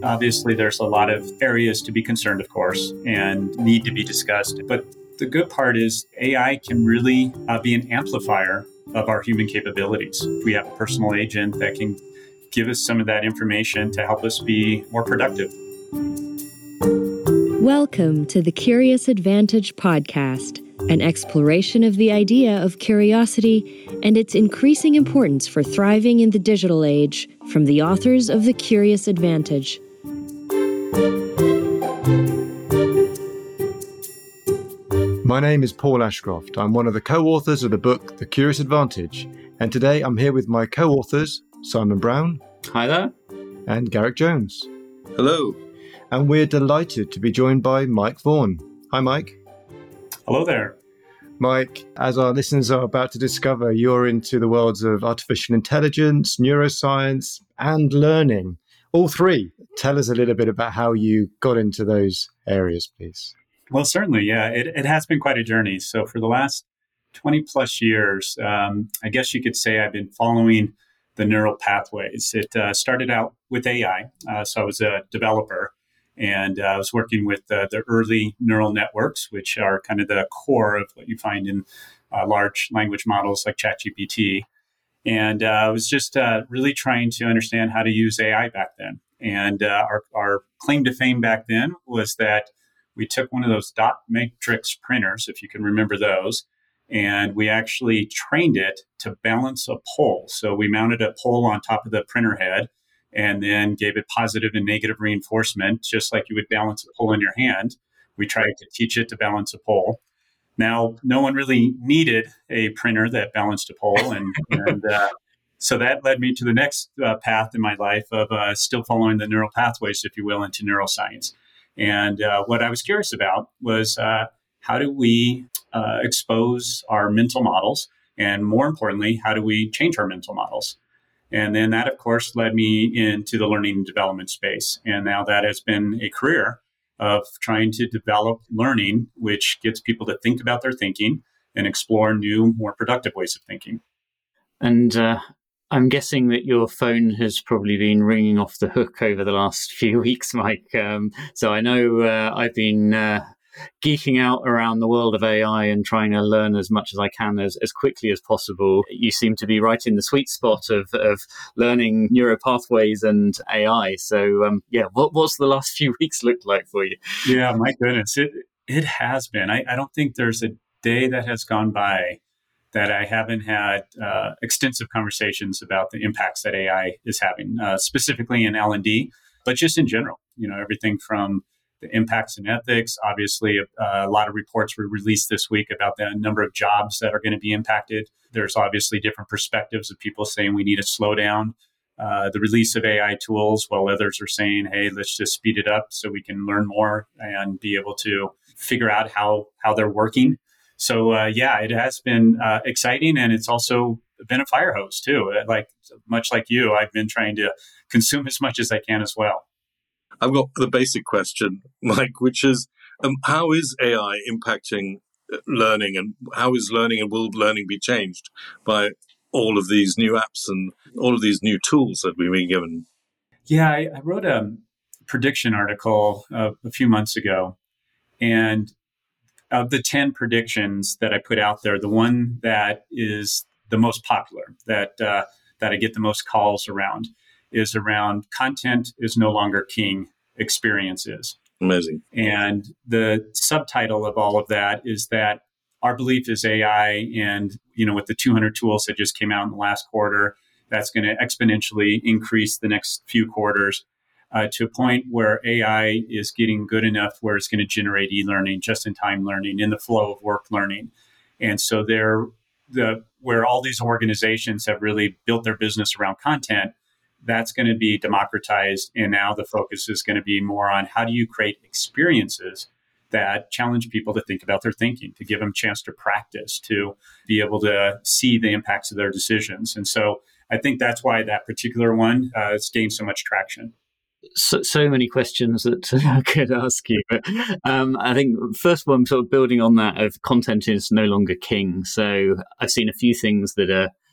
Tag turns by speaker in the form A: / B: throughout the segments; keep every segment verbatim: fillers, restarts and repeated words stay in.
A: Obviously, there's a lot of areas to be concerned, of course, and need to be discussed. But the good part is A I can really uh, be an amplifier of our human capabilities. We have a personal agent that can give us some of that information to help us be more productive.
B: Welcome to the Curious Advantage podcast, an exploration of the idea of curiosity and its increasing importance for thriving in the digital age, from the authors of The Curious Advantage.
C: My name is Paul Ashcroft. I'm one of the co-authors of the book The Curious Advantage, and today I'm here with my co-authors, Simon Brown.
D: Hi there.
C: And Garrick Jones.
E: Hello.
C: And we're delighted to be joined by Mike Vaughan. Hi, Mike.
A: Hello there.
C: Mike, as our listeners are about to discover, you're into the worlds of artificial intelligence, neuroscience, and learning. All three. Tell us a little bit about how you got into those areas, please.
A: Well, certainly, yeah. It, it has been quite a journey. So for the last twenty plus years, um, I guess you could say I've been following the neural pathways. It uh, started out with A I. Uh, so I was a developer. And uh, I was working with uh, the early neural networks, which are kind of the core of what you find in uh, large language models like ChatGPT. And uh, I was just uh, really trying to understand how to use A I back then. And uh, our, our claim to fame back then was that we took one of those dot matrix printers, if you can remember those, and we actually trained it to balance a pole. So we mounted a pole on top of the printer head, and then gave it positive and negative reinforcement, just like you would balance a pole in your hand. We tried to teach it to balance a pole. Now, no one really needed a printer that balanced a pole. And, and uh, so that led me to the next uh, path in my life of uh, still following the neural pathways, if you will, into neuroscience. And uh, what I was curious about was uh, how do we uh, expose our mental models? And more importantly, how do we change our mental models? And then that, of course, led me into the learning and development space. And now that has been a career of trying to develop learning, which gets people to think about their thinking and explore new, more productive ways of thinking.
D: And uh, I'm guessing that your phone has probably been ringing off the hook over the last few weeks, Mike. Um, so I know uh, I've been uh, geeking out around the world of A I and trying to learn as much as I can as, as quickly as possible. You seem to be right in the sweet spot of, of learning neuropathways and A I. So, um, yeah, what, what's the last few weeks looked like for you?
A: Yeah, my goodness, it it has been. I, I don't think there's a day that has gone by that I haven't had uh, extensive conversations about the impacts that A I is having, uh, specifically in L and D, but just in general. You know, everything from the impacts in ethics. Obviously, a, a lot of reports were released this week about the number of jobs that are going to be impacted. There's obviously different perspectives of people saying we need to slow down uh, the release of A I tools, while others are saying, hey, let's just speed it up so we can learn more and be able to figure out how, how they're working. So, uh, yeah, it has been uh, exciting, and it's also been a fire hose, too. Like much like you, I've been trying to consume as much as I can as well.
E: I've got the basic question, Mike, which is, um, how is A I impacting learning, and how is learning and will learning be changed by all of these new apps and all of these new tools that we've been given?
A: Yeah, I, I wrote a prediction article uh, a few months ago, and of the ten predictions that I put out there, the one that is the most popular, that uh, that I get the most calls around, is around content is no longer king, experience is.
E: Amazing.
A: And the subtitle of all of that is that our belief is A I, and, you know, with the two hundred tools that just came out in the last quarter, that's going to exponentially increase the next few quarters uh, to a point where A I is getting good enough where it's going to generate e-learning, just-in-time learning, in the flow of work learning. And so they're the where all these organizations have really built their business around content, that's going to be democratized. And now the focus is going to be more on how do you create experiences that challenge people to think about their thinking, to give them a chance to practice, to be able to see the impacts of their decisions. And so I think that's why that particular one uh, has gained so much traction.
D: So, so many questions that I could ask you. But um, I think first one, sort of building on that, of content is no longer king. So I've seen a few things that are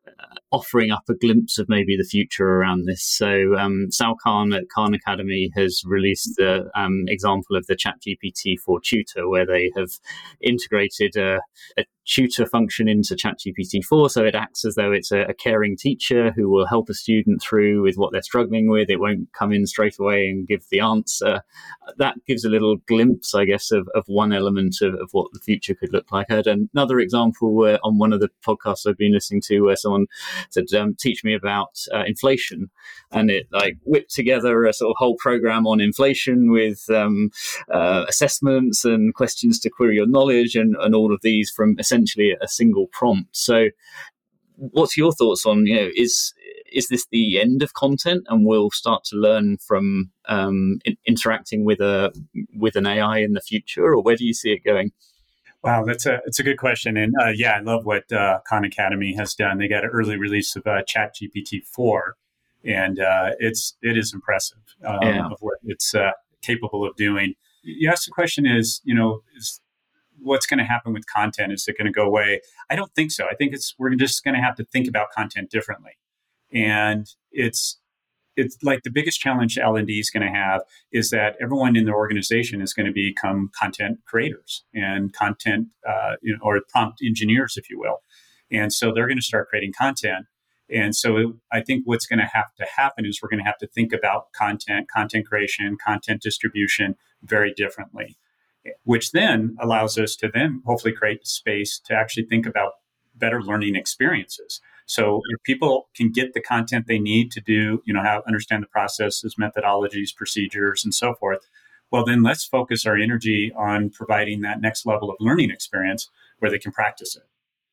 D: offering up a glimpse of maybe the future around this. So um, Sal Khan at Khan Academy has released the um, example of the ChatGPT four tutor, where they have integrated a, a tutor function into ChatGPT four, so it acts as though it's a, a caring teacher who will help a student through with what they're struggling with. It won't come in straight away and give the answer. That gives a little glimpse, I guess, of, of one element of, of what the future could look like. I had another example where on one of the podcasts I've been listening to where someone said, um, teach me about uh, inflation. And it like whipped together a sort of whole program on inflation with um, uh, assessments and questions to query your knowledge and, and all of these from essentially a single prompt. So what's your thoughts on, you know, is is this the end of content and we'll start to learn from um, in, interacting with a with an A I in the future, or where do you see it going?
A: Wow, that's a it's a good question, and uh, yeah, I love what uh, Khan Academy has done. They got an early release of uh, ChatGPT four, and uh, it's it is impressive um,
D: yeah.
A: of what it's uh, capable of doing. You asked the question: is you know is what's going to happen with content? Is it going to go away? I don't think so. I think it's we're just going to have to think about content differently, and it's. It's like the biggest challenge L and D is going to have is that everyone in the organization is going to become content creators and content, uh, you know, or prompt engineers, if you will. And so they're going to start creating content. And so I think what's going to have to happen is we're going to have to think about content, content creation, content distribution very differently, which then allows us to then hopefully create space to actually think about better learning experiences. So if people can get the content they need to do, you know, how understand the processes, methodologies, procedures, and so forth, well, then let's focus our energy on providing that next level of learning experience where they can practice it.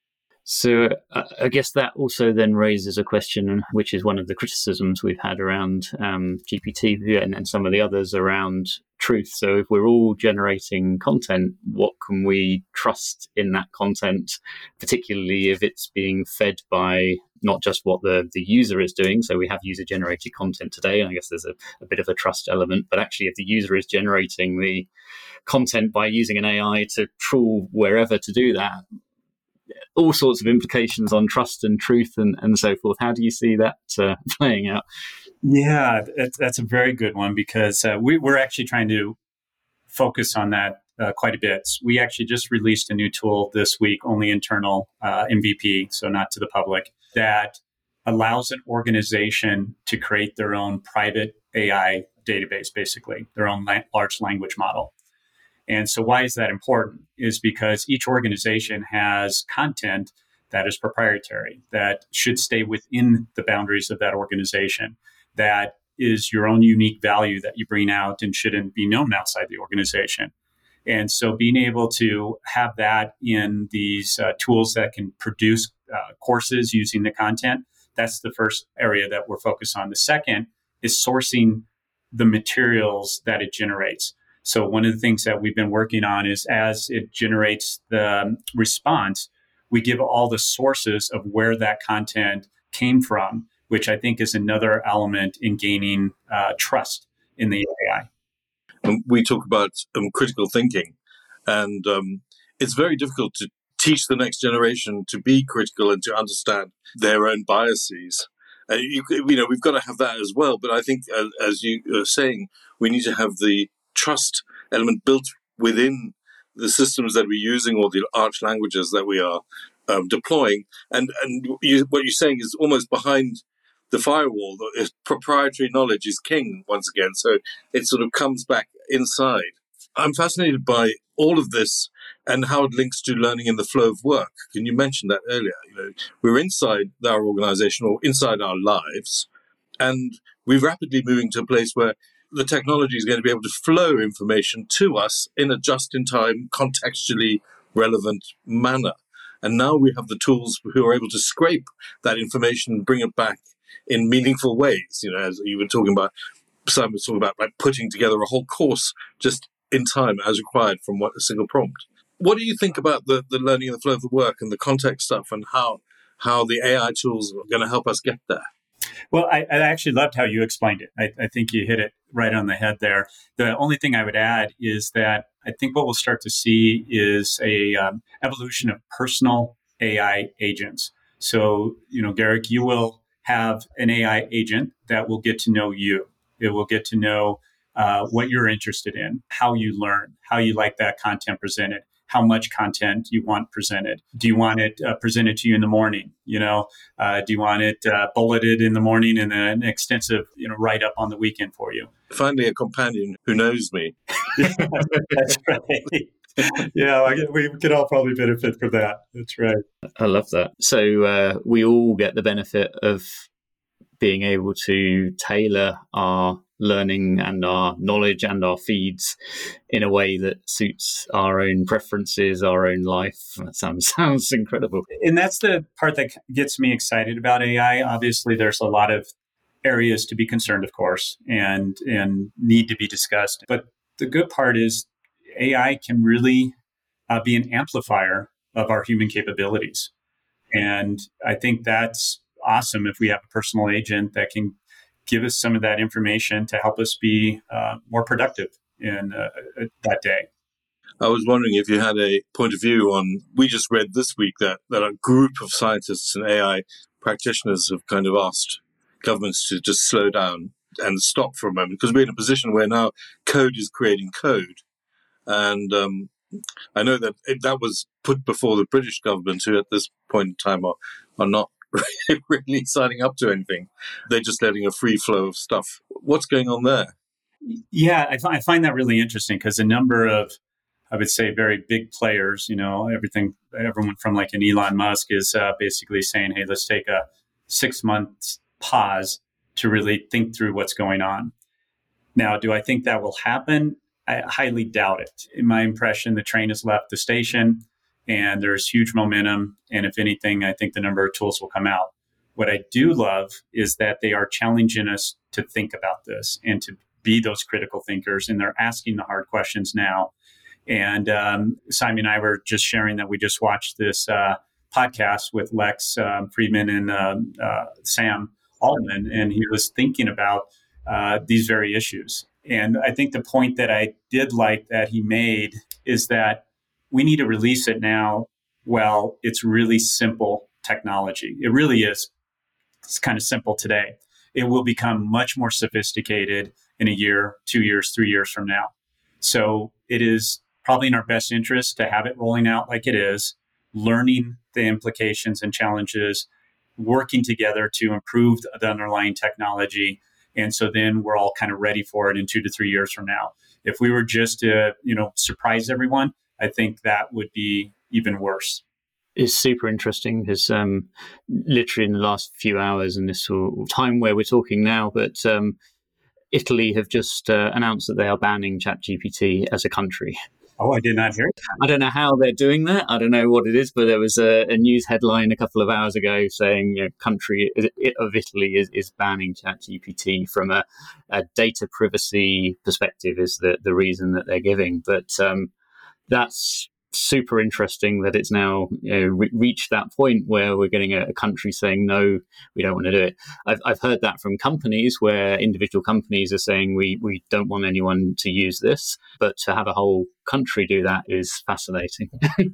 D: So uh, I guess that also then raises a question, which is one of the criticisms we've had around um, G P T and, and some of the others around truth. So if we're all generating content, what can we trust in that content, particularly if it's being fed by not just what the, the user is doing? So we have user-generated content today, and I guess there's a, a bit of a trust element. But actually, if the user is generating the content by using an A I to trawl wherever to do that, all sorts of implications on trust and truth and, and so forth. How do you see that uh, playing out?
A: Yeah, that's, that's a very good one because uh, we, we're actually trying to focus on that uh, quite a bit. We actually just released a new tool this week, only internal uh, M V P, so not to the public, that allows an organization to create their own private A I database, basically, their own la- large language model. And so why is that important? Is because each organization has content that is proprietary, that should stay within the boundaries of that organization, that is your own unique value that you bring out and shouldn't be known outside the organization. And so being able to have that in these uh, tools that can produce uh, courses using the content, that's the first area that we're focused on. The second is sourcing the materials that it generates. So one of the things that we've been working on is as it generates the response, we give all the sources of where that content came from, which I think is another element in gaining uh, trust in the A I.
E: Um, we talk about um, critical thinking, and um, it's very difficult to teach the next generation to be critical and to understand their own biases. Uh, you, you know, we've got to have that as well. But I think, uh, as you are saying, we need to have the trust element built within the systems that we're using or the arch languages that we are um, deploying. And and you, what you're saying is almost behind the firewall. The proprietary knowledge is king once again. So it sort of comes back inside. I'm fascinated by all of this and how it links to learning in the flow of work. Can you mention that earlier? You know, we're inside our organization or inside our lives, and we're rapidly moving to a place where the technology is going to be able to flow information to us in a just-in-time, contextually relevant manner. And now we have the tools who are able to scrape that information and bring it back in meaningful ways. You know, as you were talking about, Simon was talking about like putting together a whole course just in time as required from what a single prompt. What do you think about the, the learning and the flow of the work and the context stuff and how how the A I tools are going to help us get there?
A: Well, I, I actually loved how you explained it. I, I think you hit it right on the head there. The only thing I would add is that I think what we'll start to see is a um, evolution of personal A I agents. So, you know, Garrick, you will have an A I agent that will get to know you. It will get to know uh, what you're interested in, how you learn, how you like that content presented, how much content you want presented. Do you want it uh, presented to you in the morning? You know, uh, do you want it uh, bulleted in the morning and then an extensive, you know, write up on the weekend for you?
E: Finally, a companion who knows me.
A: That's right. Yeah, I get, we could all probably benefit from that. That's right.
D: I love that. So uh, we all get the benefit of being able to tailor our learning and our knowledge and our feeds in a way that suits our own preferences, our own life. That sounds sounds incredible.
A: And that's the part that gets me excited about A I. Obviously, there's a lot of areas to be concerned, of course, and and need to be discussed. But the good part is A I can really uh, be an amplifier of our human capabilities. And I think that's awesome if we have a personal agent that can give us some of that information to help us be uh, more productive in uh, that day.
E: I was wondering if you had a point of view on, we just read this week that, that a group of scientists and A I practitioners have kind of asked governments to just slow down and stop for a moment, because we're in a position where now code is creating code. And um, I know that it, that was put before the British government, who at this point in time are, are not really signing up to anything. They're just letting a free flow of stuff. What's going on there?
A: Yeah, I, I find that really interesting because a number of, I would say, very big players, you know, everything, everyone from like an Elon Musk is uh, basically saying, hey, let's take a six months pause to really think through what's going on. Now, do I think that will happen? I highly doubt it. In my impression, the train has left the station and there's huge momentum. And if anything, I think the number of tools will come out. What I do love is that they are challenging us to think about this and to be those critical thinkers. And they're asking the hard questions now. And um, Simon and I were just sharing that we just watched this uh, podcast with Lex um, Friedman and uh, uh, Sam Altman, and he was thinking about uh, these very issues. And I think the point that I did like that he made is that we need to release it now. Well, it's really simple technology. It really is. It's kind of simple today. It will become much more sophisticated in a year, two years, three years from now. So it is probably in our best interest to have it rolling out like it is, learning the implications and challenges, working together to improve the underlying technology. And so then we're all kind of ready for it in two to three years from now. If we were just to, you know, surprise everyone, I think that would be even worse.
D: It's super interesting because um, literally in the last few hours and this time where we're talking now, but um, Italy have just uh, announced that they are banning ChatGPT as a country.
A: Oh, I did not hear it.
D: I don't know how they're doing that. I don't know what it is, but there was a, a news headline a couple of hours ago saying, you know, country of Italy is, is banning ChatGPT from a, a data privacy perspective is the, the reason that they're giving. But um, that's super interesting that it's now, you know, re- reached that point where we're getting a, a country saying, no, we don't want to do it. I've, I've heard that from companies where individual companies are saying we, we don't want anyone to use this, but to have a whole country do that is fascinating.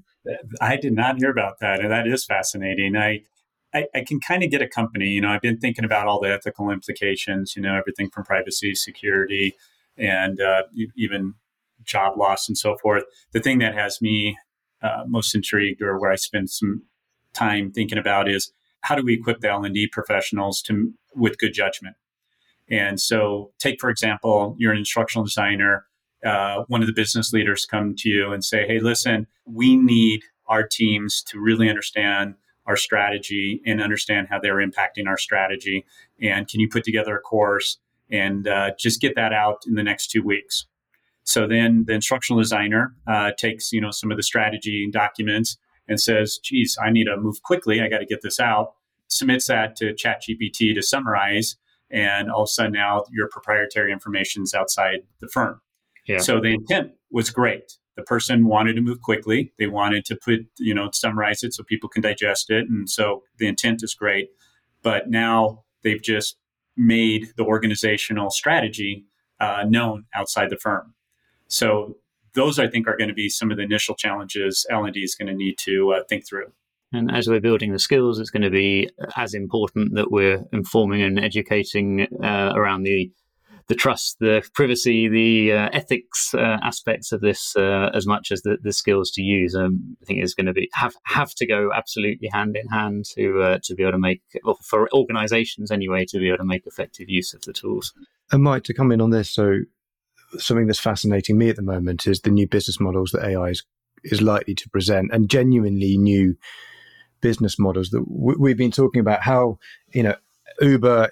A: I did not hear about that. And that is fascinating. I, I, I can kind of get a company, you know, I've been thinking about all the ethical implications, you know, everything from privacy, security, and uh, even job loss and so forth. The thing that has me uh, most intrigued, or where I spend some time thinking about, is how do we equip the L and D professionals to with good judgment? And so take, for example, you're an instructional designer. Uh, one of the business leaders come to you and say, hey, listen, we need our teams to really understand our strategy and understand how they're impacting our strategy. And can you put together a course and uh, just get that out in the next two weeks? So then the instructional designer uh, takes, you know, some of the strategy documents and says, geez, I need to move quickly. I got to get this out. Submits that to ChatGPT to summarize. And all of a sudden now your proprietary information is outside the firm. Yeah. So the intent was great. The person wanted to move quickly. They wanted to put, you know, summarize it so people can digest it. And so the intent is great. But now they've just made the organizational strategy uh, known outside the firm. So those, I think, are going to be some of the initial challenges L and D is going to need to uh, think through.
D: And as we're building the skills, it's going to be as important that we're informing and educating uh, around the the trust, the privacy, the uh, ethics uh, aspects of this uh, as much as the, the skills to use. Um, I think is going to be have have to go absolutely hand in hand to uh, to be able to make, well, for organisations anyway, to be able to make effective use of the tools.
C: And Mike, to come in on this, so something that's fascinating me at the moment is the new business models that A I is, is likely to present, and genuinely new business models that w- we've been talking about. How, you know, Uber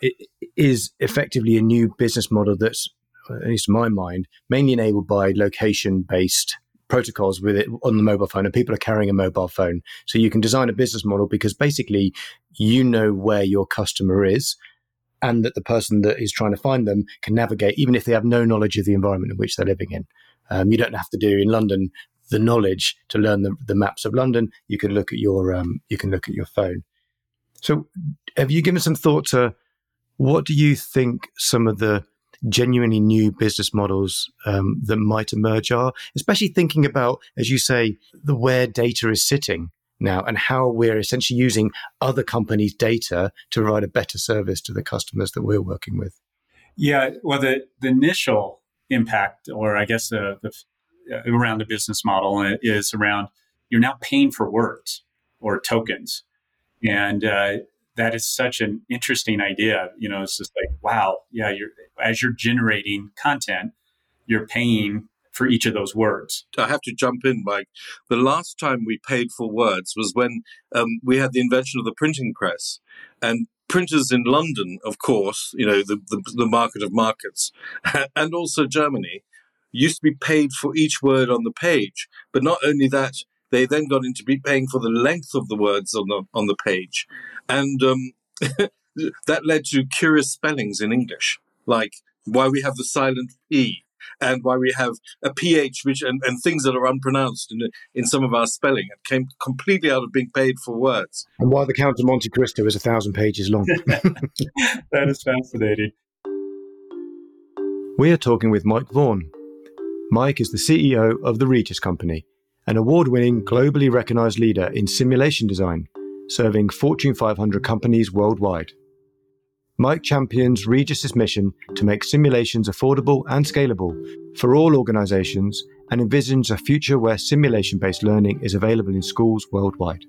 C: is effectively a new business model that's, at least in my mind, mainly enabled by location-based protocols with it on the mobile phone, and people are carrying a mobile phone. So you can design a business model because basically you know where your customer is, and that the person that is trying to find them can navigate, even if they have no knowledge of the environment in which they're living in. Um, you don't have to do in London the knowledge to learn the, the maps of London. You can look at your um, you can look at your phone. So have you given some thought to what do you think some of the genuinely new business models um, that might emerge are, especially thinking about, as you say, the where data is sitting now and how we're essentially using other companies' data to provide a better service to the customers that we're working with?
A: Yeah, well, the, the initial impact, or I guess the, the around the business model is around you're now paying for words or tokens. And uh, that is such an interesting idea. You know, it's just like, wow, yeah, you're as you're generating content, you're paying for each of those words.
E: I have to jump in, Mike. The last time we paid for words was when um, we had the invention of the printing press. And printers in London, of course, you know, the, the, the market of markets, and also Germany, used to be paid for each word on the page. But not only that, they then got into be paying for the length of the words on the on the page. And um, that led to curious spellings in English, like why we have the silent P and why we have a P H, which and, and things that are unpronounced in, in some of our spelling. It came completely out of being paid for words.
C: And why the Count of Monte Cristo is a thousand pages long.
A: That is fascinating.
C: We are talking with Mike Vaughan. Mike is the C E O of the Regus Company, an award-winning, globally recognized leader in simulation design, serving Fortune five hundred companies worldwide. Mike champions Regus' mission to make simulations affordable and scalable for all organizations and envisions a future where simulation-based learning is available in schools worldwide.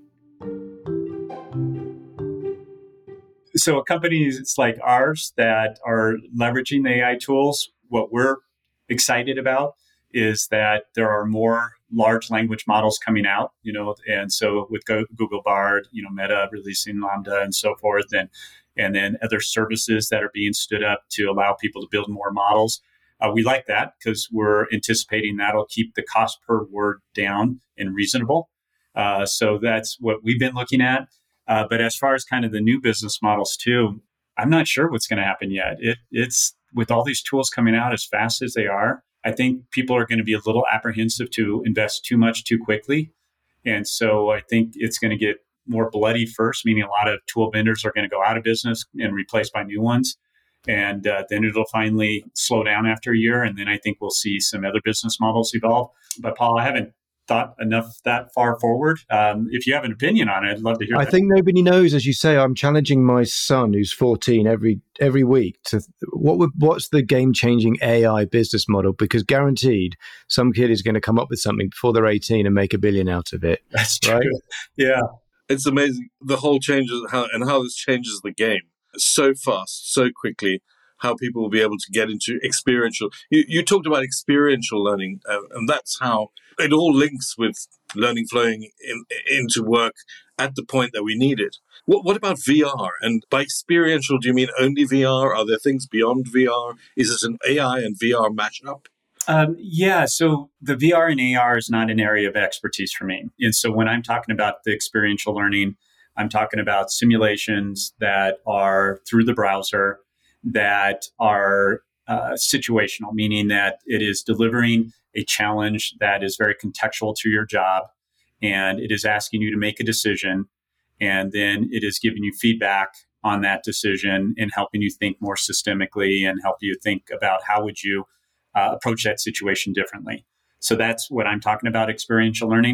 A: So companies like ours that are leveraging the A I tools, what we're excited about is that there are more large language models coming out, you know, and so with Google Bard, you know, Meta releasing Lambda and so forth, and and then other services that are being stood up to allow people to build more models. Uh, we like that because we're anticipating that'll keep the cost per word down and reasonable. Uh, so that's what we've been looking at. Uh, but as far as kind of the new business models too, I'm not sure what's going to happen yet. It, it's with all these tools coming out as fast as they are, I think people are going to be a little apprehensive to invest too much too quickly. And so I think it's going to get more bloody first, meaning a lot of tool vendors are going to go out of business and replaced by new ones. And uh, then it'll finally slow down after a year. And then I think we'll see some other business models evolve. But Paul, I haven't thought enough that far forward. Um, if you have an opinion on it, I'd love to hear
C: I
A: that.
C: think nobody knows, as you say. I'm challenging my son, who's fourteen, every every week to what would, what's the game-changing A I business model? Because guaranteed, some kid is going to come up with something before they're eighteen and make a billion out of it.
A: That's true.
C: Right?
A: Yeah.
E: It's amazing the whole changes how and how this changes the game so fast, so quickly. How people will be able to get into experiential. You, you talked about experiential learning, uh, and that's how it all links with learning flowing in, into work at the point that we need it. What, what about V R? And by experiential, do you mean only V R? Are there things beyond V R? Is it an A I and V R mashup?
A: Um, yeah, so the V R and A R is not an area of expertise for me. And so when I'm talking about the experiential learning, I'm talking about simulations that are through the browser, that are uh, situational, meaning that it is delivering a challenge that is very contextual to your job, and it is asking you to make a decision, and then it is giving you feedback on that decision and helping you think more systemically and help you think about how would you uh, approach that situation differently. So that's what I'm talking about, experiential learning.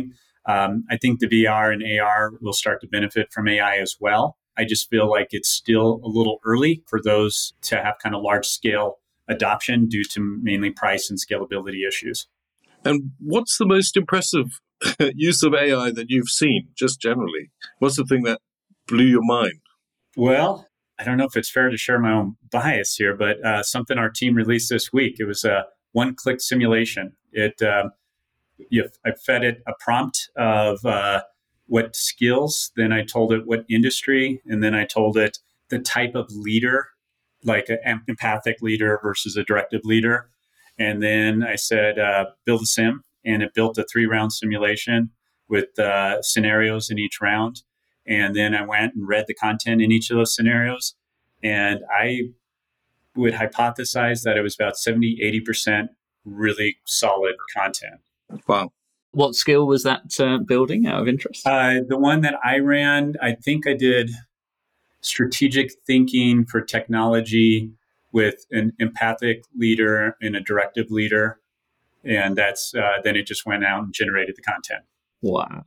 A: Um, I think the V R and A R will start to benefit from A I as well. I just feel like it's still a little early for those to have kind of large scale adoption due to mainly price and scalability issues.
E: And what's the most impressive use of A I that you've seen, just generally? What's the thing that blew your mind?
A: Well, I don't know if it's fair to share my own bias here, but uh, something our team released this week, it was a one-click simulation. It uh, you, I fed it a prompt of uh, what skills, then I told it what industry, and then I told it the type of leader, like an empathic leader versus a directive leader. And then I said, uh, build a sim, and it built a three-round simulation with uh, scenarios in each round. And then I went and read the content in each of those scenarios. And I would hypothesize that it was about seventy, eighty percent really solid content.
E: Wow.
D: What skill was that uh, building out of interest?
A: Uh, the one that I ran, I think I did strategic thinking for technology with an empathic leader and a directive leader. And that's uh, then it just went out and generated the content.
D: Wow.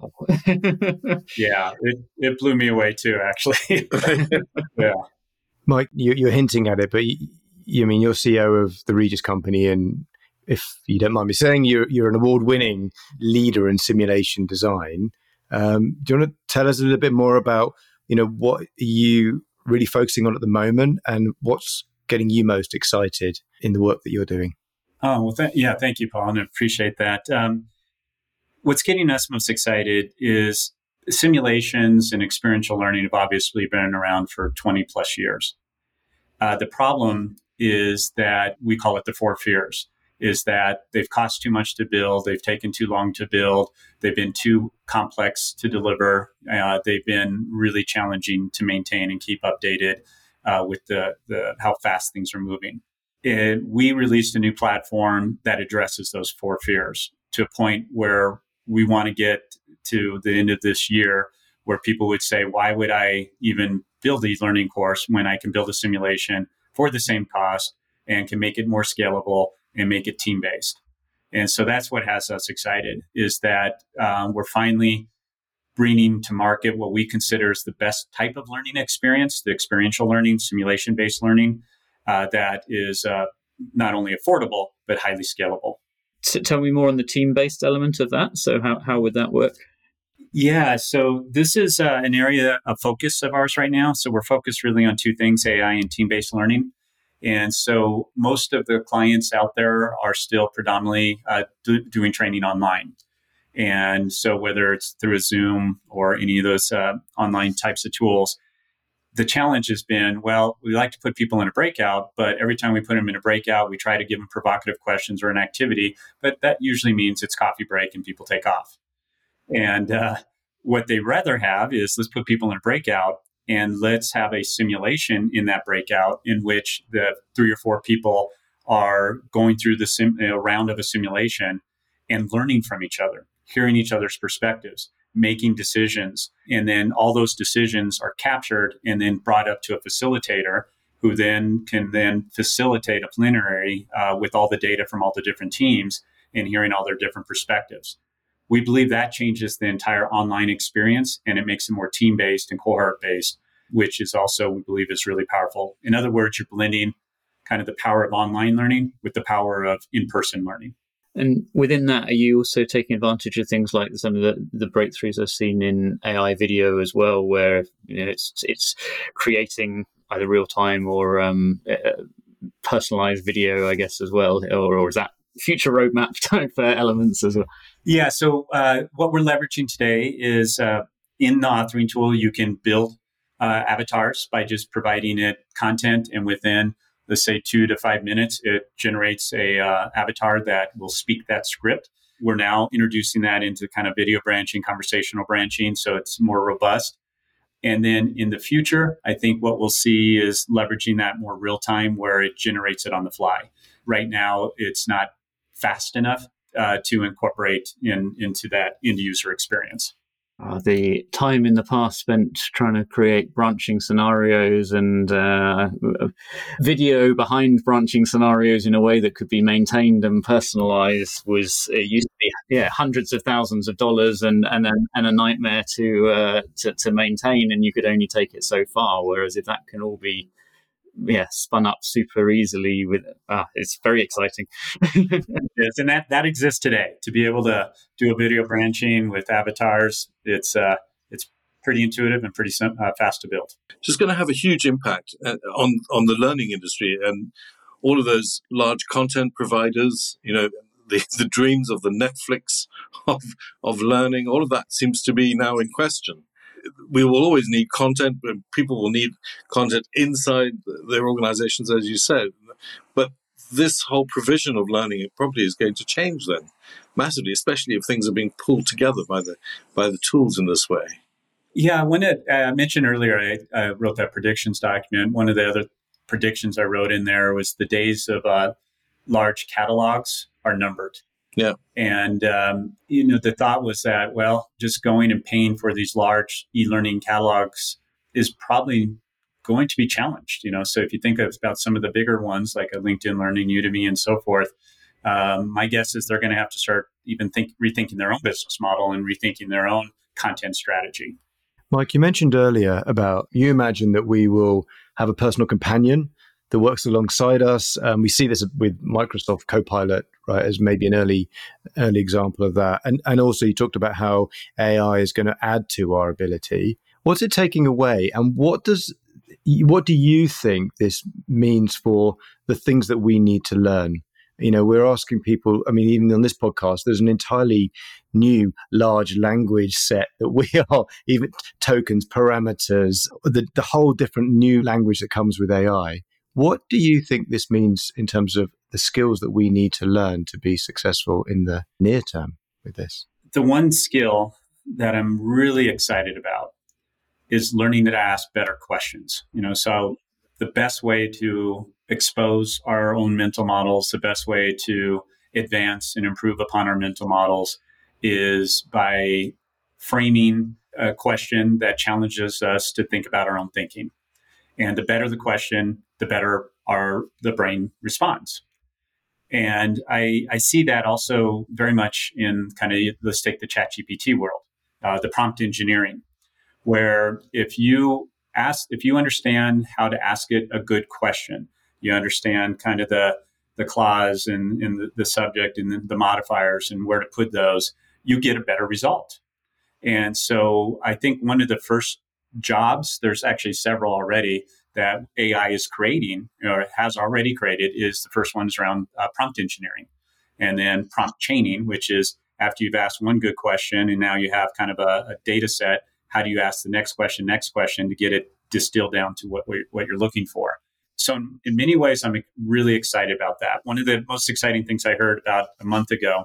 A: Yeah, it, it blew me away too, actually. Yeah.
C: Mike, you, you're hinting at it, but you, you I mean, you're C E O of the Regus company, and if you don't mind me saying, you're, you're an award-winning leader in simulation design. Um, do you want to tell us a little bit more about, you know, what are you really focusing on at the moment, and what's getting you most excited in the work that you're doing?
A: Oh, well, th- yeah, thank you, Paul, and I appreciate that. Um, what's getting us most excited is simulations and experiential learning have obviously been around for twenty plus years. Uh, the problem is that we call it the four fears, is that they've cost too much to build, they've taken too long to build, they've been too complex to deliver, uh, they've been really challenging to maintain and keep updated uh, with the, the how fast things are moving. It, we released a new platform that addresses those four fears to a point where we want to get to the end of this year where people would say, why would I even build a learning course when I can build a simulation for the same cost and can make it more scalable and make it team-based? And so that's what has us excited, is that um, we're finally bringing to market what we consider is the best type of learning experience, the experiential learning, simulation-based learning, uh, that is uh, not only affordable, but highly scalable.
D: So tell me more on the team-based element of that. So how, how would that work?
A: Yeah, so this is uh, an area of focus of ours right now. So we're focused really on two things, A I and team-based learning. And so most of the clients out there are still predominantly uh, do, doing training online. And so whether it's through a Zoom or any of those uh, online types of tools, the challenge has been, well, we like to put people in a breakout, but every time we put them in a breakout, we try to give them provocative questions or an activity, but that usually means it's coffee break and people take off. And uh, what they rather have is, let's put people in a breakout and let's have a simulation in that breakout in which the three or four people are going through the sim- you know, round of a simulation and learning from each other, hearing each other's perspectives, making decisions. And then all those decisions are captured and then brought up to a facilitator who then can then facilitate a plenary uh, with all the data from all the different teams and hearing all their different perspectives. We believe that changes the entire online experience and it makes it more team-based and cohort-based, which is also, we believe, is really powerful. In other words, you're blending kind of the power of online learning with the power of in-person learning.
D: And within that, are you also taking advantage of things like some of the, the breakthroughs I've seen in A I video as well, where you know, it's it's creating either real time or um, uh, personalized video, I guess, as well, or, or is that future roadmap type uh, elements as well?
A: Yeah. So uh, what we're leveraging today is uh, in the authoring tool, you can build uh, avatars by just providing it content, and within, let's say, two to five minutes, it generates a uh, avatar that will speak that script. We're now introducing that into kind of video branching, conversational branching, so it's more robust. And then in the future, I think what we'll see is leveraging that more real time where it generates it on the fly. Right now, it's not fast enough uh, to incorporate in, into that end user experience.
D: Uh, the time in the past spent trying to create branching scenarios and uh, video behind branching scenarios in a way that could be maintained and personalized was, it used to be yeah, hundreds of thousands of dollars and and a, and a nightmare to, uh, to to maintain, and you could only take it so far. Whereas if that can all be yeah spun up super easily, with uh, it's very exciting.
A: Yes, and that that exists today. To be able to do a video branching with avatars, it's uh, it's pretty intuitive and pretty uh, fast to build.
E: So it's going to have a huge impact on on the learning industry and all of those large content providers. You know. The, the dreams of the Netflix of of learning, all of that seems to be now in question. We will always need content, but people will need content inside their organizations, as you said. But this whole provision of learning, it probably is going to change then massively, especially if things are being pulled together by the by the tools in this way.
A: Yeah, when it, uh, I mentioned earlier, I, I wrote that predictions document. One of the other predictions I wrote in there was the days of uh, large catalogs are numbered.
E: Yeah.
A: And, um, you know, the thought was that, well, just going and paying for these large e-learning catalogs is probably going to be challenged. You know, so if you think of, about some of the bigger ones like a LinkedIn Learning, Udemy, and so forth, um, my guess is they're going to have to start even think, rethinking their own business model and rethinking their own content strategy.
C: Mike, you mentioned earlier about, you imagine that we will have a personal companion that works alongside us. Um, we see this with Microsoft Copilot, right, as maybe an early early example of that. And and also you talked about how A I is going to add to our ability. What's it taking away? And what does what do you think this means for the things that we need to learn? You know, we're asking people, I mean, even on this podcast, there's an entirely new large language set that we are, even tokens, parameters, the, the whole different new language that comes with A I. What do you think this means in terms of the skills that we need to learn to be successful in the near term with this?
A: The one skill that I'm really excited about is learning to ask better questions. You know, so the best way to expose our own mental models, the best way to advance and improve upon our mental models is by framing a question that challenges us to think about our own thinking. And the better the question, the better our the brain responds. And I, I see that also very much in kind of, let's take the ChatGPT world, uh, the prompt engineering, where if you ask, if you understand how to ask it a good question, you understand kind of the the clause and, and the, the subject and the, the modifiers and where to put those, you get a better result. And so I think one of the first jobs, there's actually several already that A I is creating or has already created, is the first one is around uh, prompt engineering. And then prompt chaining, which is after you've asked one good question and now you have kind of a, a data set, how do you ask the next question, next question to get it distilled down to what, what you're looking for? So in, in many ways, I'm really excited about that. One of the most exciting things I heard about a month ago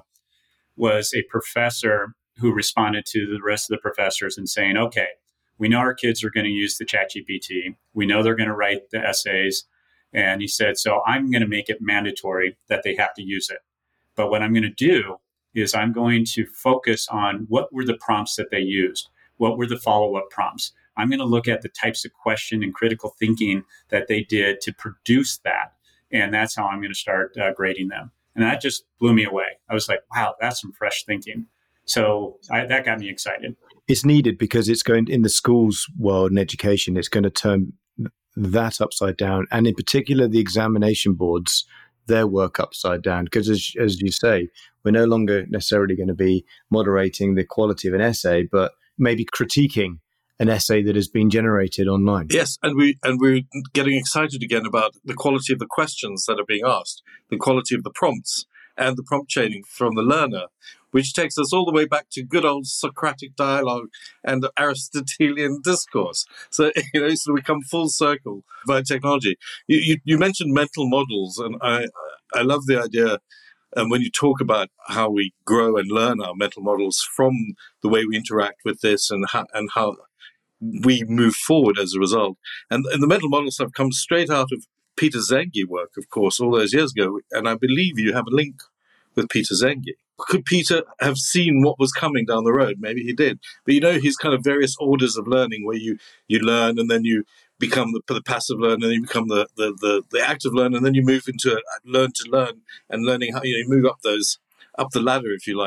A: was a professor who responded to the rest of the professors and saying, okay, we know our kids are going to use the ChatGPT. We know they're going to write the essays. And he said, so I'm going to make it mandatory that they have to use it. But what I'm going to do is I'm going to focus on what were the prompts that they used? What were the follow-up prompts? I'm going to look at the types of question and critical thinking that they did to produce that. And that's how I'm going to start uh, grading them. And that just blew me away. I was like, wow, that's some fresh thinking. So I, that got me excited.
C: It's needed because it's going in the schools world and education, it's going to turn that upside down. And in particular, the examination boards, their work upside down. Because as, as you say, we're no longer necessarily going to be moderating the quality of an essay, but maybe critiquing an essay that has been generated online.
E: Yes, and we and we're getting excited again about the quality of the questions that are being asked, the quality of the prompts, and the prompt chaining from the learner, which takes us all the way back to good old Socratic dialogue and Aristotelian discourse. So, you know, so we come full circle by technology. You, you, you mentioned mental models, and I I love the idea. And when you talk about how we grow and learn our mental models from the way we interact with this and how, and how we move forward as a result. And, and the mental models have come straight out of Peter Senge work, of course, all those years ago. And I believe you have a link with Peter Senge. Could Peter have seen what was coming down the road? Maybe he did. But you know, his kind of various orders of learning where you, you learn and then you become the, the passive learner, and then you become the, the, the, the active learner, and then you move into a, learn to learn and learning how you, know, you move up those, up the ladder, if you like.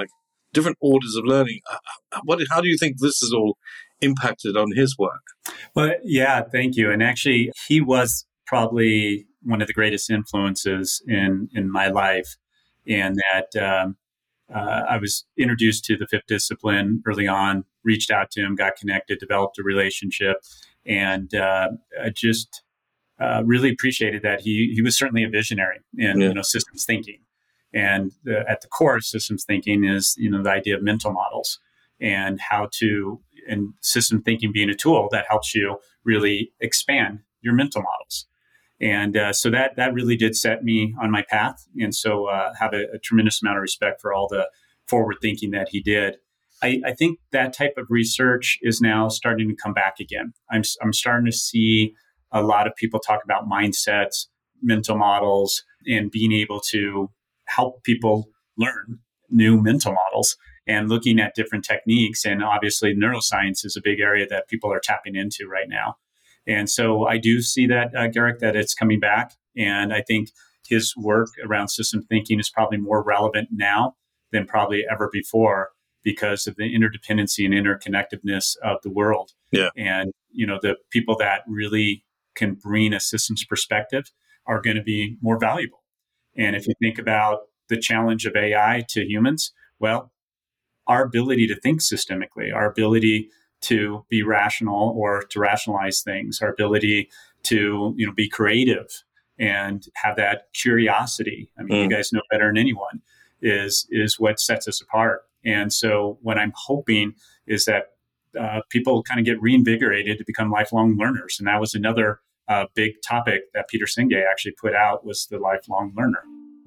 E: different orders of learning. Uh, What, how do you think this has all impacted on his work?
A: Well, yeah, thank you. And actually, he was probably one of the greatest influences in, in my life, in that um, uh, I was introduced to the fifth discipline early on, reached out to him, got connected, developed a relationship, and uh, I just uh, really appreciated that he he was certainly a visionary in
E: Yeah.
A: you know systems thinking. And the, at the core of systems thinking is you know the idea of mental models and how to, and system thinking being a tool that helps you really expand your mental models. And uh, so that that really did set me on my path. And so uh, have a, a tremendous amount of respect for all the forward thinking that he did. I, I think that type of research is now starting to come back again. I'm I'm starting to see a lot of people talk about mindsets, mental models, and being able to help people learn new mental models and looking at different techniques. And obviously, neuroscience is a big area that people are tapping into right now. And so I do see that, uh, Garrick, that it's coming back. And I think his work around system thinking is probably more relevant now than probably ever before because of the interdependency and interconnectedness of the world.
E: Yeah.
A: And, you know, the people that really can bring a systems perspective are going to be more valuable. And if you think about the challenge of A I to humans, well, our ability to think systemically, our ability to be rational or to rationalize things, our ability to, you know, be creative and have that curiosity. I mean,
E: Mm.
A: you guys know better than anyone, is is what sets us apart. And so what I'm hoping is that uh, people kind of get reinvigorated to become lifelong learners. And that was another uh, big topic that Peter Senge actually put out, was the lifelong learner.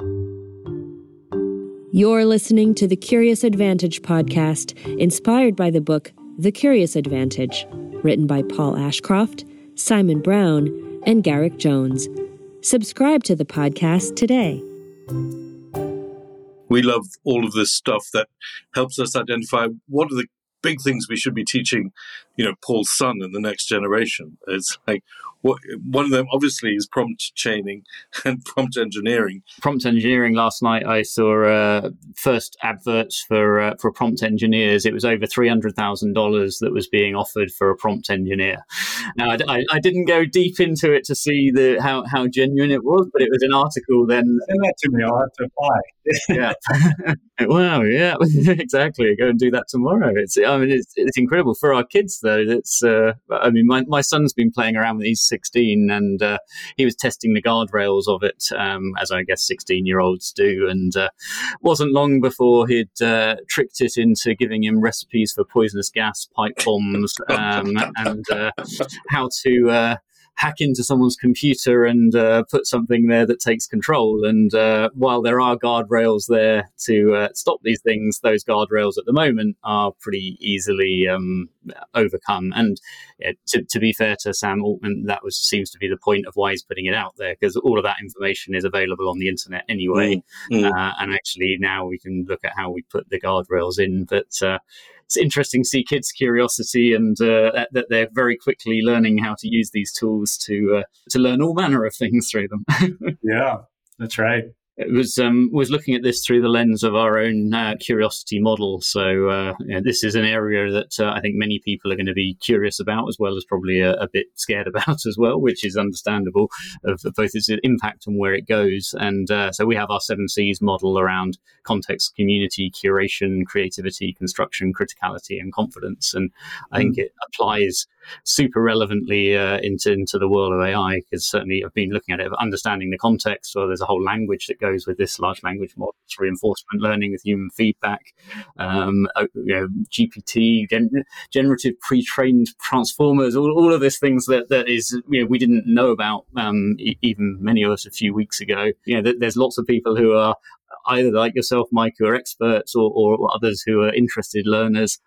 B: You're listening to the Curious Advantage podcast, inspired by the book The Curious Advantage, written by Paul Ashcroft, Simon Brown, and Garrick Jones. Subscribe to the podcast today.
E: We love all of this stuff that helps us identify what are the big things we should be teaching, you know, Paul's son and the next generation. It's like, what, one of them obviously is prompt chaining and prompt engineering.
D: Prompt engineering. Last night I saw uh, first adverts for uh, for prompt engineers. It was over three hundred thousand dollars that was being offered for a prompt engineer. Now I, I, I didn't go deep into it to see the how, how genuine it was, but it was an article then.
A: Send that to me. I'll have to apply.
D: Yeah. Wow. Yeah. Exactly. Go and do that tomorrow. It's. I mean, it's it's incredible for our kids though. That's. Uh, I mean, my my son's been playing around with these sixteen, and uh, he was testing the guardrails of it, um, as I guess sixteen-year-olds do, and uh, wasn't long before he'd uh, tricked it into giving him recipes for poisonous gas, pipe bombs, um, and uh, how to uh, hack into someone's computer and uh, put something there that takes control. And uh, while there are guardrails there to uh, stop these things, those guardrails at the moment are pretty easily um, overcome. And yeah, to, to be fair to Sam Altman, that was seems to be the point of why he's putting it out there, because all of that information is available on the internet anyway.
E: Mm, mm.
D: Uh, and actually now we can look at how we put the guardrails in. But uh, it's interesting to see kids' curiosity and uh, that they're very quickly learning how to use these tools to uh, to learn all manner of things through them.
A: Yeah, that's right.
D: It was um, was looking at this through the lens of our own uh, curiosity model. So uh, you know, this is an area that uh, I think many people are going to be curious about, as well as probably a, a bit scared about as well, which is understandable, of, of both its impact and where it goes. And uh, so we have our seven C's model around context, community, curation, creativity, construction, criticality, and confidence. And I think it applies super relevantly uh, into into the world of A I, because certainly I've been looking at it, understanding the context. So there's a whole language that goes with this, large language models, reinforcement learning with human feedback, um, you know, G P T, gen- generative pre-trained transformers, all, all of these things that that is, you know, we didn't know about, um, e- even many of us a few weeks ago. You know, th- there's lots of people who are either like yourself, Mike, who are experts, or, or others who are interested learners,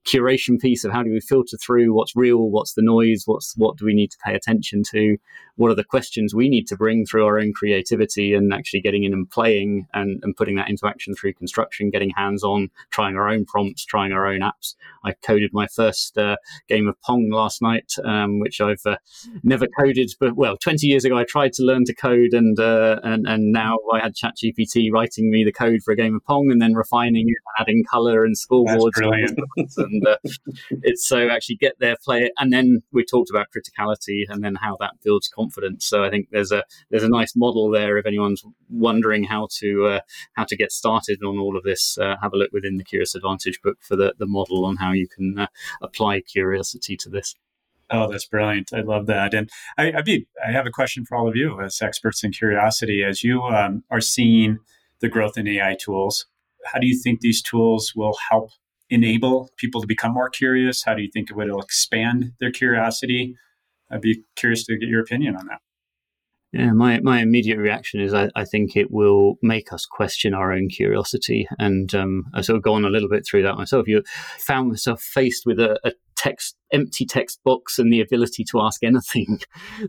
D: curation piece of how do we filter through what's real, what's the noise, what's what do we need to pay attention to, what are the questions we need to bring through our own creativity, and actually getting in and playing and, and putting that into action through construction, getting hands-on, trying our own prompts, trying our own apps. I coded my first uh, game of Pong last night, um, which I've uh, never coded, but well, twenty years ago I tried to learn to code, and uh, and and now I had ChatGPT writing me the code for a game of Pong, and then refining it, adding color and scoreboards.
A: That's brilliant.
D: And uh, it's so actually get there, play it, and then we talked about criticality and then how that builds confidence. So I think there's a there's a nice model there if anyone's wondering how to uh, how to get started on all of this. Uh, have a look within the Curious Advantage book for the the model on how you can uh, apply curiosity to this.
A: Oh, that's brilliant. I love that. And I, I, be, I have a question for all of you as experts in curiosity. As you um, are seeing the growth in A I tools, how do you think these tools will help enable people to become more curious? How do you think it will expand their curiosity? I'd be curious to get your opinion on that.
D: Yeah, my, my immediate reaction is I, I think it will make us question our own curiosity. And um, I sort of gone a little bit through that myself. You found myself faced with a, a text, empty text box and the ability to ask anything.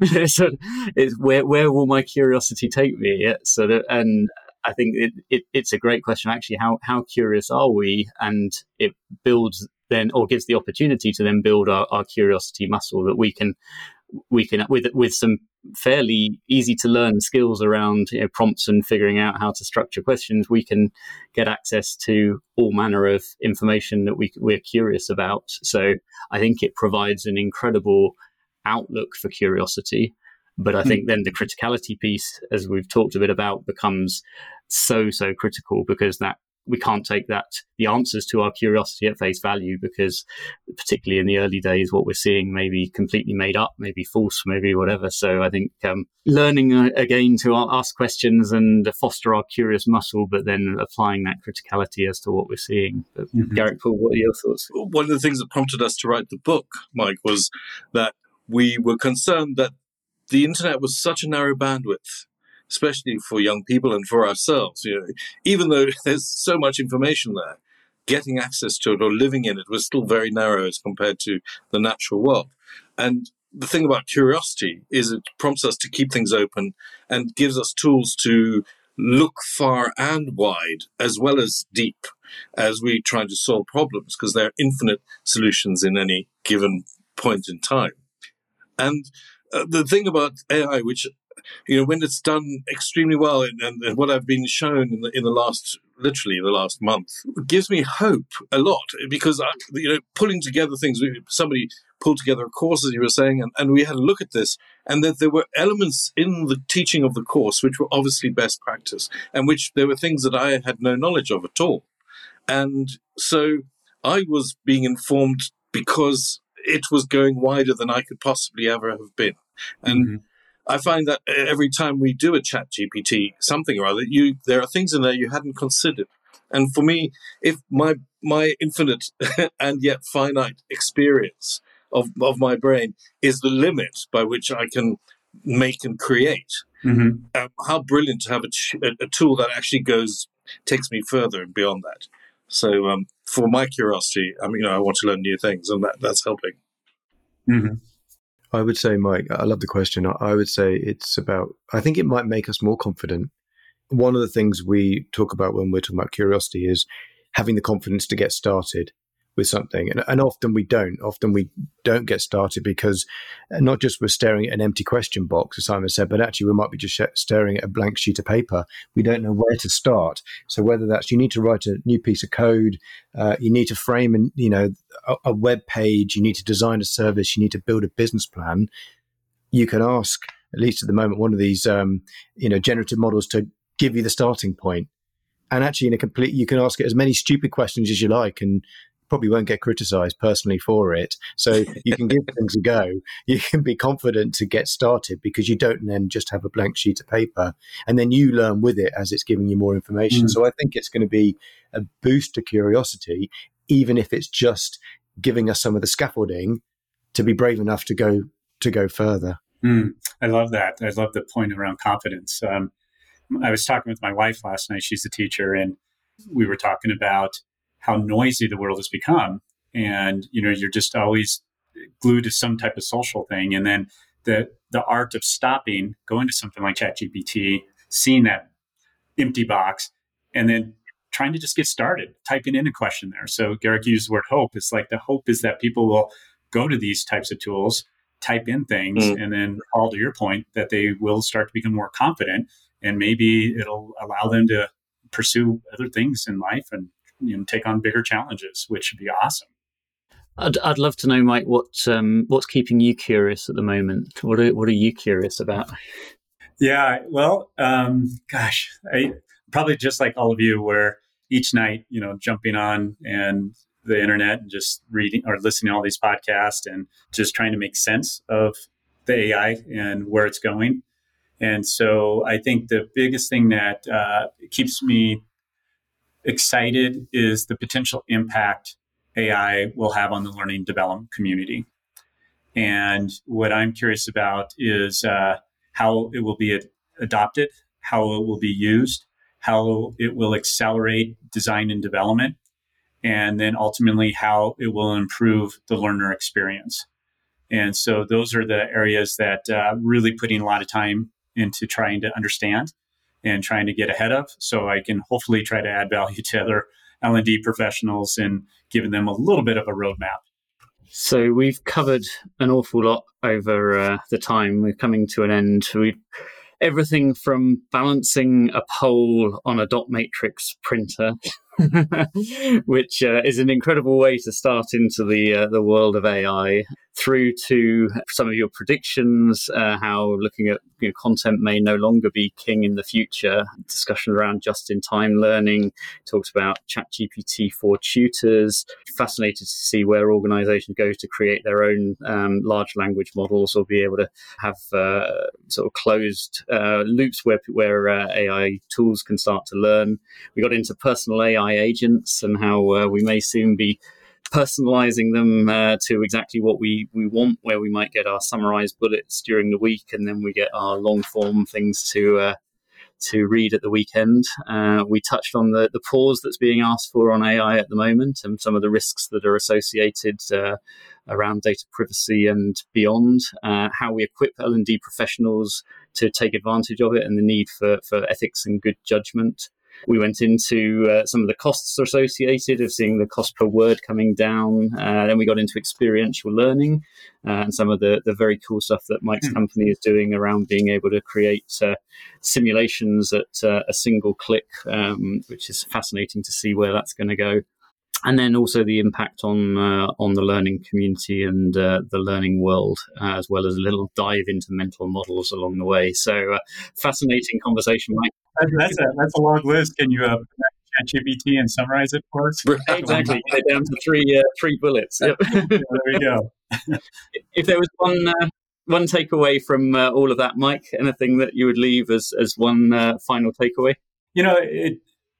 D: So it's where where will my curiosity take me? Yeah, so that, and I think it, it, it's a great question. Actually, how how curious are we? And it builds then, or gives the opportunity to then build our, our curiosity muscle that we can we can with with some fairly easy to learn skills around, you know, prompts and figuring out how to structure questions. We can get access to all manner of information that we we're curious about. So I think it provides an incredible outlook for curiosity. But I think then the criticality piece, as we've talked a bit about, becomes so, so critical, because that we can't take that the answers to our curiosity at face value, because particularly in the early days, what we're seeing may be completely made up, maybe false, maybe whatever. So I think um, learning uh, again to ask questions and foster our curious muscle, but then applying that criticality as to what we're seeing. But mm-hmm. Garrick, Paul, what are your thoughts?
E: One of the things that prompted us to write the book, Mike, was that we were concerned that the internet was such a narrow bandwidth, especially for young people and for ourselves. You know, even though there's so much information there, getting access to it or living in it was still very narrow as compared to the natural world. And the thing about curiosity is it prompts us to keep things open and gives us tools to look far and wide as well as deep as we try to solve problems, because there are infinite solutions in any given point in time. And uh, the thing about A I, which, you know, when it's done extremely well, and, and, and what I've been shown in the in the last, literally the last month, gives me hope a lot, because, I, you know, pulling together things, somebody pulled together a course, as you were saying, and, and we had a look at this, and that there were elements in the teaching of the course which were obviously best practice, and which there were things that I had no knowledge of at all. And so I was being informed because it was going wider than I could possibly ever have been. And mm-hmm. I find that every time we do a Chat G P T, something or other, you there are things in there you hadn't considered. And for me, if my my infinite and yet finite experience of, of my brain is the limit by which I can make and create, mm-hmm. um, how brilliant to have a, ch- a tool that actually goes, takes me further and beyond that. So um, for my curiosity, I mean, you know, I want to learn new things, and that, that's helping.
C: Mm-hmm. I would say, Mike, I love the question. I would say it's about, I think it might make us more confident. One of the things we talk about when we're talking about curiosity is having the confidence to get started with something. And, and often we don't. Often we don't get started because not just we're staring at an empty question box, as Simon said, but actually we might be just staring at a blank sheet of paper. We don't know where to start. So whether that's you need to write a new piece of code, uh, you need to frame and you know a, a web page, you need to design a service, you need to build a business plan, you can ask, at least at the moment, one of these um, you know generative models to give you the starting point. And actually in a complete, you can ask it as many stupid questions as you like and probably won't get criticized personally for it. So you can give things a go. You can be confident to get started because you don't then just have a blank sheet of paper, and then you learn with it as it's giving you more information. Mm. So I think it's going to be a boost to curiosity, even if it's just giving us some of the scaffolding to be brave enough to go to go further.
A: Mm. I love that. I love the point around confidence. Um, I was talking with my wife last night. She's a teacher, and we were talking about how noisy the world has become. and you know you're just always glued to some type of social thing. And then the the art of stopping, going to something like ChatGPT, seeing that empty box, and then trying to just get started, typing in a question there. So Garrick used the word hope. It's like the hope is that people will go to these types of tools, type in things, mm. and then all to your point, that they will start to become more confident, and maybe it'll allow them to pursue other things in life and you know take on bigger challenges, which would be awesome.
D: I'd I'd love to know, Mike, what um, what's keeping you curious at the moment? What are what are you curious about?
A: Yeah, well, um, gosh, I probably just like all of you, where each night, you know, jumping on and the internet and just reading or listening to all these podcasts and just trying to make sense of the A I and where it's going. And so I think the biggest thing that uh, keeps me excited is the potential impact A I will have on the learning development community. And what I'm curious about is uh, how it will be ad- adopted, how it will be used, how it will accelerate design and development, and then ultimately how it will improve the learner experience. And so those are the areas that uh, really putting a lot of time into trying to understand and trying to get ahead of, so I can hopefully try to add value to other L and D professionals and giving them a little bit of a roadmap.
D: So we've covered an awful lot over uh, the time. We're coming to an end. We've everything from balancing a pole on a dot matrix printer, which uh, is an incredible way to start into the uh, the world of A I, through to some of your predictions, uh, how looking at you know, content may no longer be king in the future, discussion around just-in-time learning, talked about ChatGPT for tutors, fascinated to see where organizations go to create their own um, large language models or be able to have uh, sort of closed uh, loops where, where uh, A I tools can start to learn. We got into personal A I agents and how uh, we may soon be personalizing them uh, to exactly what we, we want, where we might get our summarized bullets during the week and then we get our long form things to uh, to read at the weekend. Uh, we touched on the, the pause that's being asked for on A I at the moment and some of the risks that are associated uh, around data privacy and beyond, uh, how we equip L and D professionals to take advantage of it and the need for, for ethics and good judgment. We went into uh, some of the costs associated of seeing the cost per word coming down. Uh, then we got into experiential learning uh, and some of the, the very cool stuff that Mike's mm. company is doing around being able to create uh, simulations at uh, a single click, um, which is fascinating to see where that's going to go. And then also the impact on uh, on the learning community and uh, the learning world, uh, as well as a little dive into mental models along the way. So uh, fascinating conversation, Mike.
A: That's a that's a long list. Can you uh, ChatGPT and summarize it for us?
D: Exactly. Get down to three uh, three bullets. Yep.
A: Yeah, there we go.
D: If there was one uh, one takeaway from uh, all of that, Mike, anything that you would leave as as one uh, final takeaway?
A: You know, it,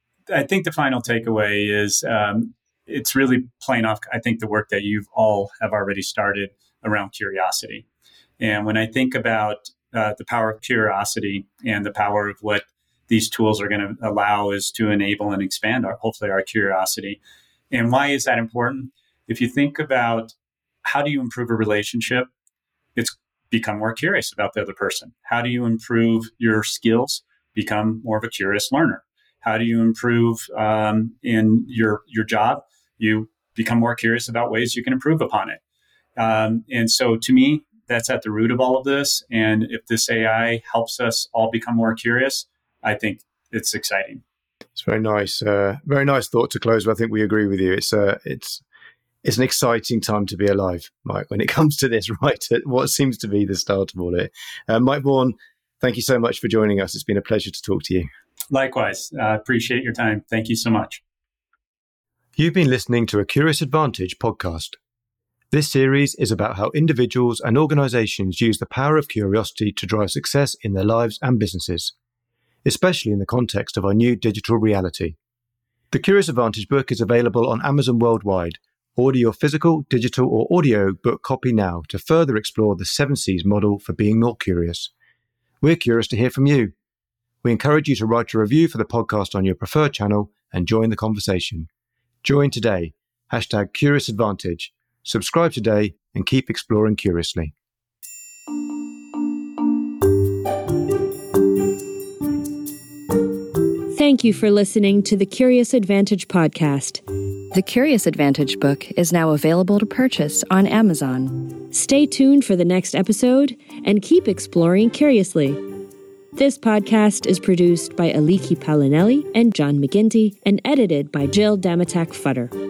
A: I think the final takeaway is um, it's really playing off, I think, the work that you've all have already started around curiosity. And when I think about uh, the power of curiosity and the power of what these tools are going to allow is to enable and expand our, hopefully our curiosity. And why is that important? If you think about how do you improve a relationship, it's become more curious about the other person. How do you improve your skills? Become more of a curious learner. How do you improve um, in your your job? You become more curious about ways you can improve upon it. Um, and so to me, that's at the root of all of this. And if this A I helps us all become more curious, I think it's exciting.
C: It's very nice. Uh, very nice thought to close with. I think we agree with you. It's uh, it's it's an exciting time to be alive, Mike, when it comes to this, right at what seems to be the start of all it. Uh, Mike Vaughan, thank you so much for joining us. It's been a pleasure to talk to you.
A: Likewise. I uh, appreciate your time. Thank you so much.
C: You've been listening to a Curious Advantage podcast. This series is about how individuals and organizations use the power of curiosity to drive success in their lives and businesses, especially in the context of our new digital reality. The Curious Advantage book is available on Amazon worldwide. Order your physical, digital, or audio book copy now to further explore the seven C's model for being more curious. We're curious to hear from you. We encourage you to write a review for the podcast on your preferred channel and join the conversation. Join today Hashtag Curious Advantage. Subscribe today and keep exploring curiously.
B: Thank you for listening to the Curious Advantage podcast.
F: The Curious Advantage book is now available to purchase on Amazon.
B: Stay tuned for the next episode and keep exploring curiously. This podcast is produced by Aliki Palinelli and John McGinty and edited by Jill Damatak Futter.